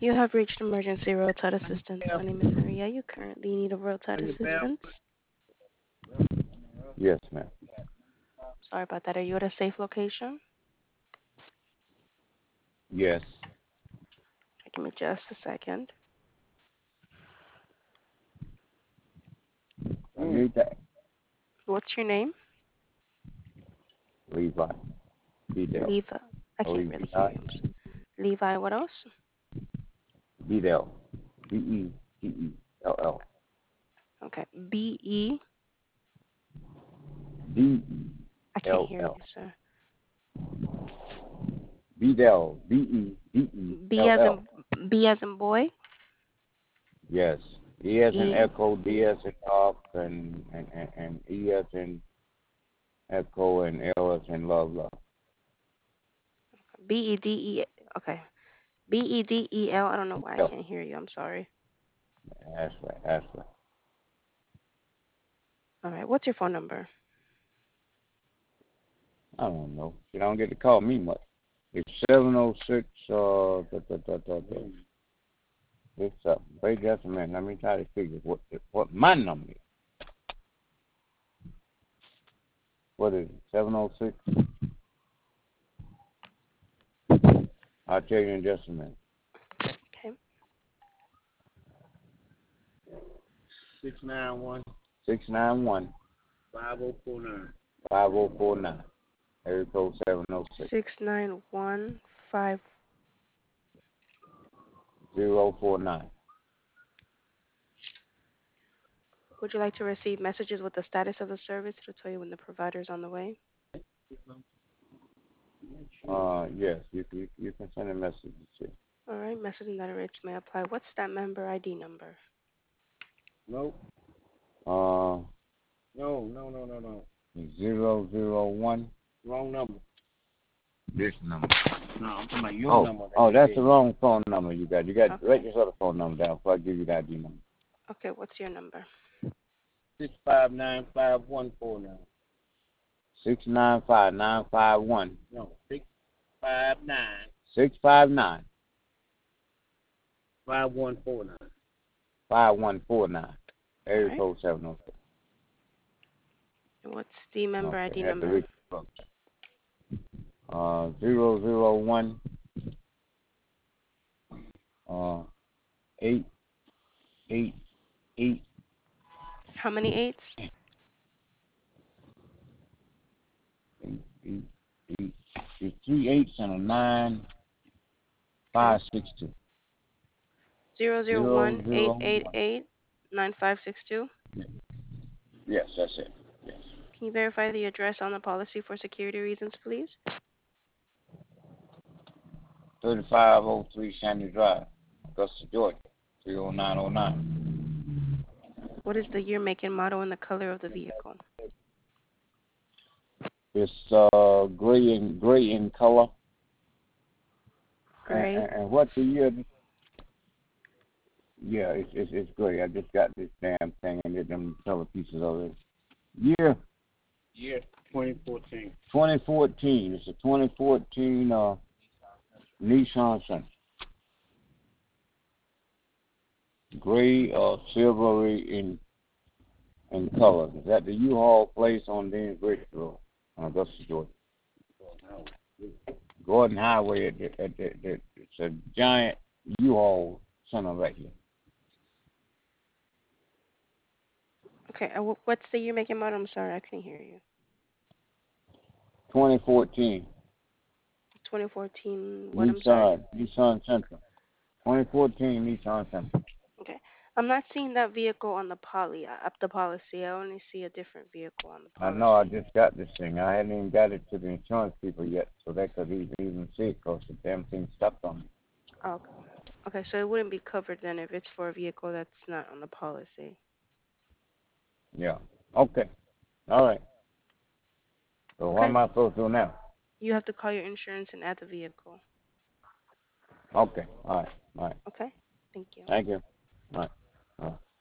You have reached emergency roadside assistance. My name is Maria. You currently need a roadside assistance. Yes, ma'am. Sorry about that. Are you at a safe location? Yes. Give me just a second. I need that. What's your name? Levi. Vidal. Levi. I can't really hear Levi. you. Levi, what else? Vidal. Dell. Okay. B-E. I can't hear you, Dell. sir. Vidal. B as Dell. in boy? Yes. E as in E. echo, D as in dog, and E as in echo, and L as in love. B-E-D-E. Okay. B-E-D-E-L. I don't know why I L. can't hear you. I'm sorry. Ashley. All right. What's your phone number? I don't know. You don't get to call me much. It's 706, it's wait just a minute. Let me try to figure what my number is. What is it? 706? I'll tell you in just a minute. Okay. 691 691 5049. 5049. Area code 706 691 5. 049. Would you like to receive messages with the status of the service? It'll tell you when the provider's on the way. Yes, you can send a message to. All right. Messaging that rates may apply. What's that member ID number? Nope. No. 001. Wrong number. This number. No, I'm talking about your number. That's the wrong phone number you got. You got Okay. write this other phone number down before I give you the ID number. Okay. What's your number? 6595149. 695-951. No, 659 659 5149. 5149. Area Right. code 706. And what's the member ID number? 001 888. How many eights? 888. It's 3 8s and a 9 562. 001-888-9562. Yes, that's it. Yes. Can you verify the address on the policy for security reasons, please? 3503 Sandy Drive, Augusta, Georgia, 30909. What is the year, make, and model and the color of the vehicle? It's gray in color. Gray. And what's the year? Yeah, it's gray. I just got this damn thing and get them color pieces of it. Year 2014. 2014. It's a 2014 Nissan Sentra. Gray or silvery in color. Is that the U-Haul place on Dean Bridge Road, on Augusta, Georgia? Gordon Highway. It's a giant U-Haul center right here. Okay. What's the year, make, and model? I'm sorry, I couldn't hear you. 2014. 2014. What? I'm sorry. Nissan Sentra. 2014 Nissan Sentra. Okay. I'm not seeing that vehicle on the policy. I only see a different vehicle on the I policy. know. I just got this thing. I hadn't even got it to the insurance people yet, so they could even see it because the damn thing stopped on me. Okay. Okay, so it wouldn't be covered then if it's for a vehicle that's not on the policy. Yeah. Okay. All right. So Okay. what am I supposed to do now? You have to call your insurance and add the vehicle. Okay. All right. Okay? Thank you. Thank you. All right.